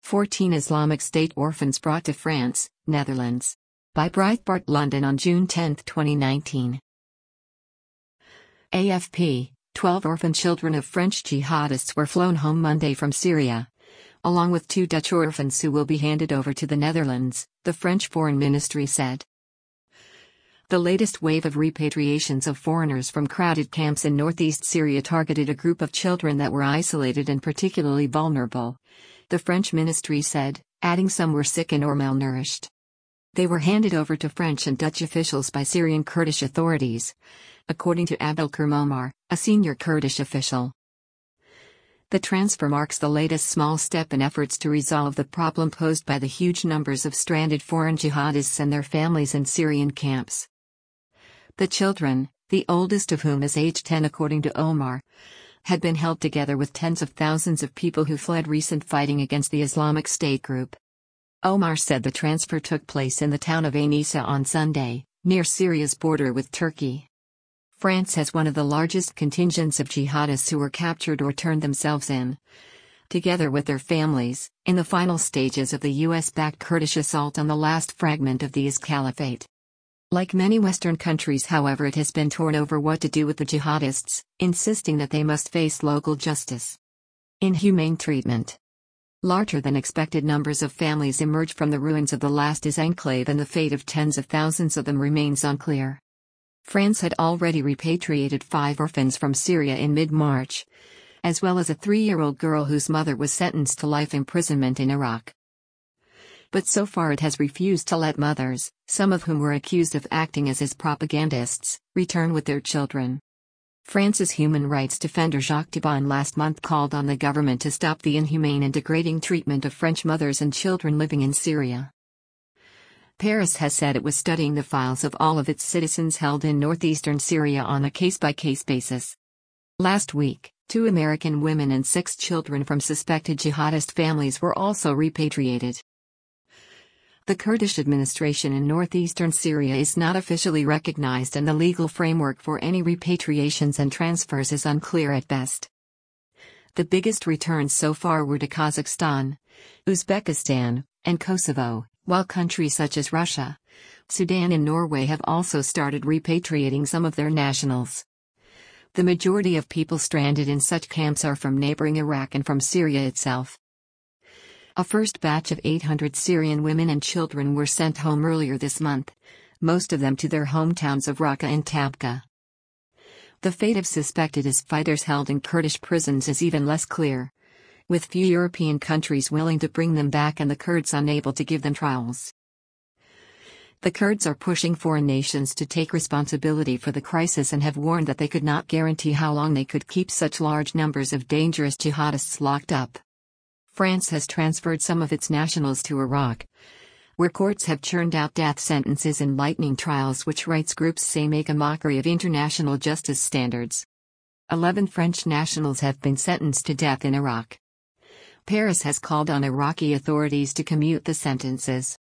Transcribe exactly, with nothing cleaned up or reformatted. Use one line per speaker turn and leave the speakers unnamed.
fourteen Islamic State orphans brought to France, Netherlands. By Breitbart London on June tenth twenty nineteen. A F P, twelve orphan children of French jihadists were flown home Monday from Syria, along with two Dutch orphans who will be handed over to the Netherlands, the French Foreign Ministry said. The latest wave of repatriations of foreigners from crowded camps in northeast Syria targeted a group of children that were isolated and particularly vulnerable, the French ministry said, adding some were sick and or malnourished. They were handed over to French and Dutch officials by Syrian Kurdish authorities, according to Abdelkrim Omar, a senior Kurdish official. The transfer marks the latest small step in efforts to resolve the problem posed by the huge numbers of stranded foreign jihadists and their families in Syrian camps. The children, the oldest of whom is age ten according to Omar, had been held together with tens of thousands of people who fled recent fighting against the Islamic State group. Omar said the transfer took place in the town of Ain Issa on Sunday, near Syria's border with Turkey. France has one of the largest contingents of jihadists who were captured or turned themselves in, together with their families, in the final stages of the U S-backed Kurdish assault on the last fragment of the I S Caliphate. Like many Western countries, however, it has been torn over what to do with the jihadists, insisting that they must face local justice. Inhumane treatment. Larger than expected numbers of families emerge from the ruins of the last I S enclave and the fate of tens of thousands of them remains unclear. France had already repatriated five orphans from Syria in mid-March, as well as a three-year-old girl whose mother was sentenced to life imprisonment in Iraq. But so far it has refused to let mothers, some of whom were accused of acting as his propagandists, return with their children. France's human rights defender Jacques Thibon last month called on the government to stop the inhumane and degrading treatment of French mothers and children living in Syria. Paris has said it was studying the files of all of its citizens held in northeastern Syria on a case-by-case basis. Last week, two American women and six children from suspected jihadist families were also repatriated. The Kurdish administration in northeastern Syria is not officially recognized, and the legal framework for any repatriations and transfers is unclear at best. The biggest returns so far were to Kazakhstan, Uzbekistan, and Kosovo, while countries such as Russia, Sudan and Norway have also started repatriating some of their nationals. The majority of people stranded in such camps are from neighboring Iraq and from Syria itself. A first batch of eight hundred Syrian women and children were sent home earlier this month, most of them to their hometowns of Raqqa and Tabqa. The fate of suspected I S fighters held in Kurdish prisons is even less clear, with few European countries willing to bring them back and the Kurds unable to give them trials. The Kurds are pushing foreign nations to take responsibility for the crisis and have warned that they could not guarantee how long they could keep such large numbers of dangerous jihadists locked up. France has transferred some of its nationals to Iraq, where courts have churned out death sentences in lightning trials which rights groups say make a mockery of international justice standards. Eleven French nationals have been sentenced to death in Iraq. Paris has called on Iraqi authorities to commute the sentences.